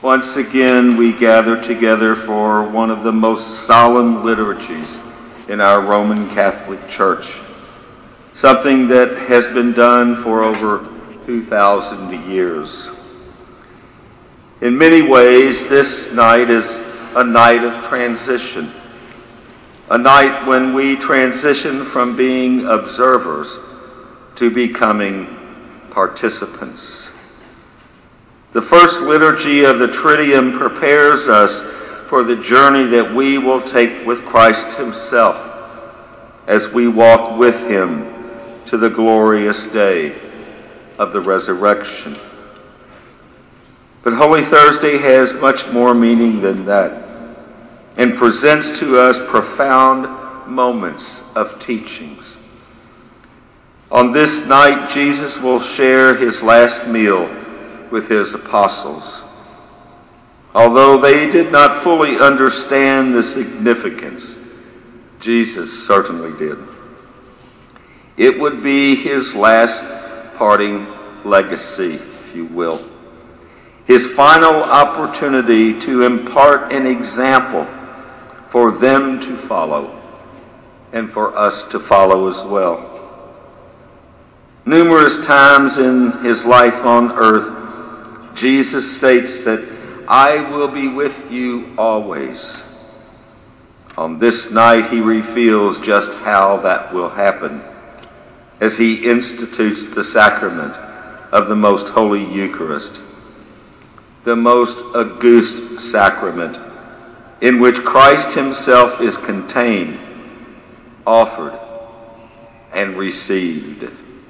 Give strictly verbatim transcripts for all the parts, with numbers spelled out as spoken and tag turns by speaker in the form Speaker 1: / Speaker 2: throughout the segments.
Speaker 1: Once again, we gather together for one of the most solemn liturgies in our Roman Catholic Church, something that has been done for over two thousand years. In many ways, this night is a night of transition, a night when we transition from being observers to becoming participants. The first liturgy of the Triduum prepares us for the journey that we will take with Christ himself as we walk with him to the glorious day of the resurrection. But Holy Thursday has much more meaning than that and presents to us profound moments of teachings. On this night, Jesus will share his last meal with his apostles. Although they did not fully understand the significance, Jesus certainly did. It would be his last parting legacy, if you will. His final opportunity to impart an example for them to follow and for us to follow as well. Numerous times in his life on earth, Jesus states that I will be with you always. On this night, he reveals just how that will happen as he institutes the sacrament of the Most Holy Eucharist, the most august sacrament in which Christ himself is contained, offered, and received.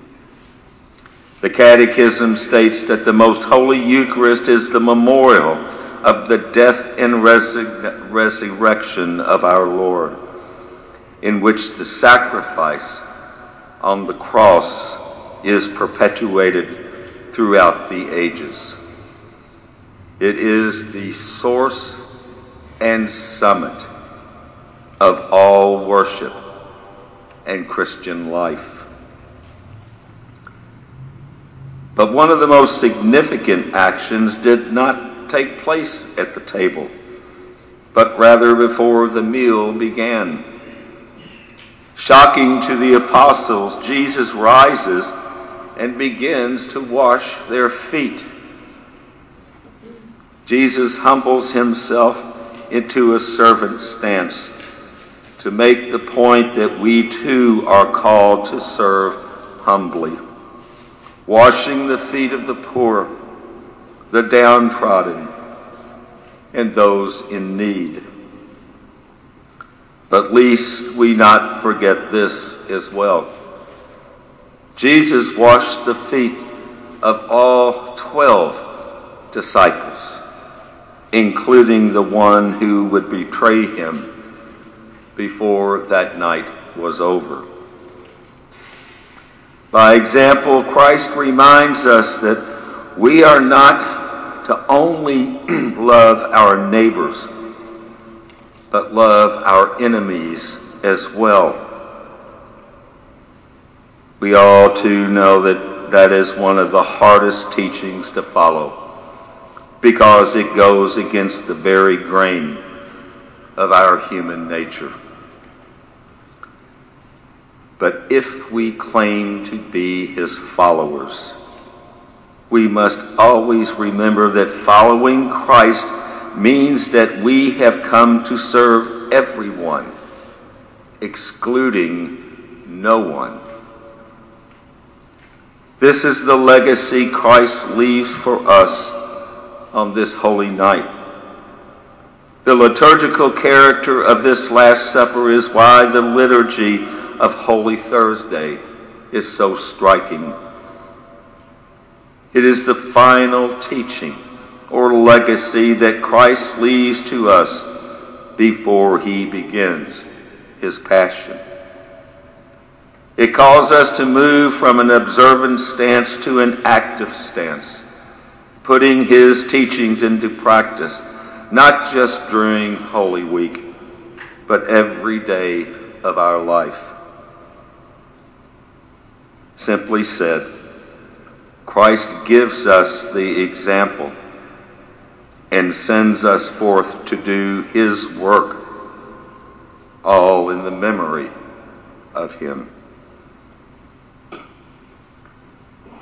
Speaker 1: The Catechism states that the Most Holy Eucharist is the memorial of the death and resur- resurrection of our Lord, in which the sacrifice on the cross is perpetuated throughout the ages. It is the source and summit of all worship and Christian life. But one of the most significant actions did not take place at the table, but rather before the meal began. Shocking to the apostles, Jesus rises and begins to wash their feet. Jesus humbles himself into a servant stance to make the point that we too are called to serve humbly, washing the feet of the poor, the downtrodden, and those in need. But lest we not forget this as well. Jesus washed the feet of all twelve disciples, including the one who would betray him before that night was over. By example, Christ reminds us that we are not to only love our neighbors, but love our enemies as well. We all too know that that is one of the hardest teachings to follow, because it goes against the very grain of our human nature. But if we claim to be his followers, we must always remember that following Christ means that we have come to serve everyone, excluding no one. This is the legacy Christ leaves for us on this holy night. The liturgical character of this Last Supper is why the liturgy of Holy Thursday is so striking. It is the final teaching or legacy that Christ leaves to us before he begins his passion. It calls us to move from an observant stance to an active stance, putting his teachings into practice, not just during Holy Week, but every day of our life. Simply said, Christ gives us the example, and sends us forth to do his work, all in the memory of him.